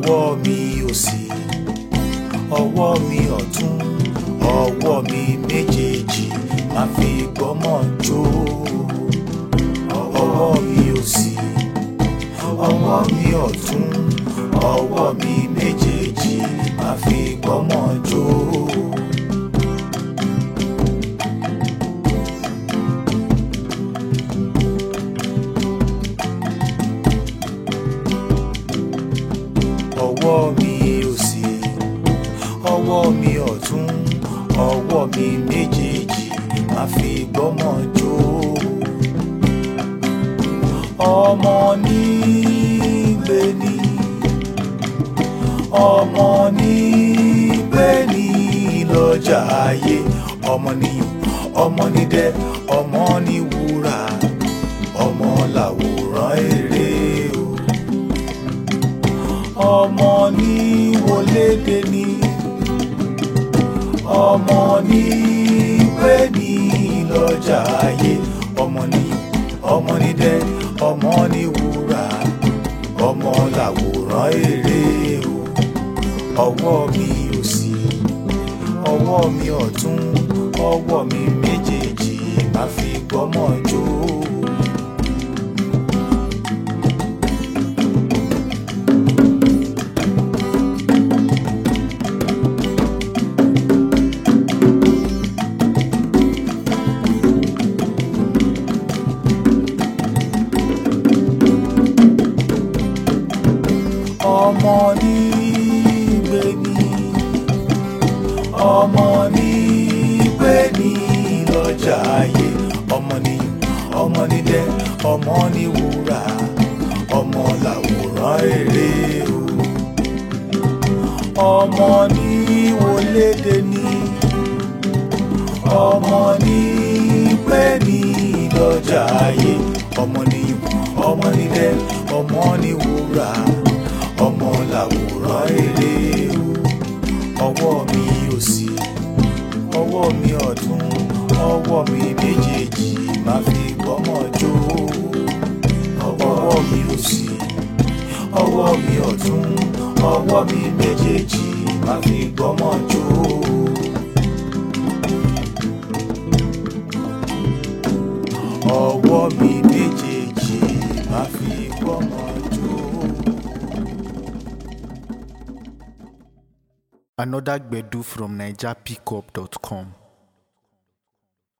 ọwọ́ mi òsì, ọwọ́ mi ọ̀tún, ọwọ́ mi méjèèjì máa fi gbọ́mọ̀ jó. Ọwọ́ mi òsì, ọwọ́ mi ọ̀tún, ọwọ́ mi méjèèjì máa fi gbọ́mọ̀ jó. Ọwọ́ mi òsì, ọwọ́ mi ọ̀tún, ọwọ́ mi méjèèjì máa fi gbọ́mọ̀ jó. Ọmọ ní gbé ní, ọmọ ní gbé ní lọ́jà ayé. Ọmọ níyùn, ọmọ nídẹ, ọmọ ní wúrà, ọmọ làwòrán èrè o. Ọmọ ní wọlédè ní, ọmọ ní gbé ní lọ́jà ayé. Ọmọ níyùn, ọmọ nídẹ, ọmọ ní wúrà, ọmọ làwòrán èrè o. Ọwọ́ mi òsì, ọwọ́ mi ọ̀tún, ọwọ́ mi méjèèjì máa fi gbọ́mọ̀ jó. Ọmọ ní gbé ní, ọmọ ní gbé ní lọ́jà ayé. Ọmọ níyùn, ọmọ nídẹ, ọmọ ní wúrà, ọmọ làwòrán èrè o. Ọmọ ní wọlédè ní, ọmọ ní gbé ní lọ́jà ayé. Ọmọ níyùn, ọmọ nídẹ, ọmọ ní wúrà, ọmọ làwòrán èrè o. Ọwọ́ mi òsì, ọwọ́ mi ọ̀tún, ọwọ́ mi méjèèjì máa fi gbọ́mọ̀ jó. Ọwọ́ mi òsì, ọwọ́ mi ọ̀tún, ọwọ́ mi méjèèjì máa fi gbọ́mọ̀ jó. Ọwọ́ mi méjèèjì máa fi gbọ́mọ̀ jó. Another Gbedu from NigerPickup.com.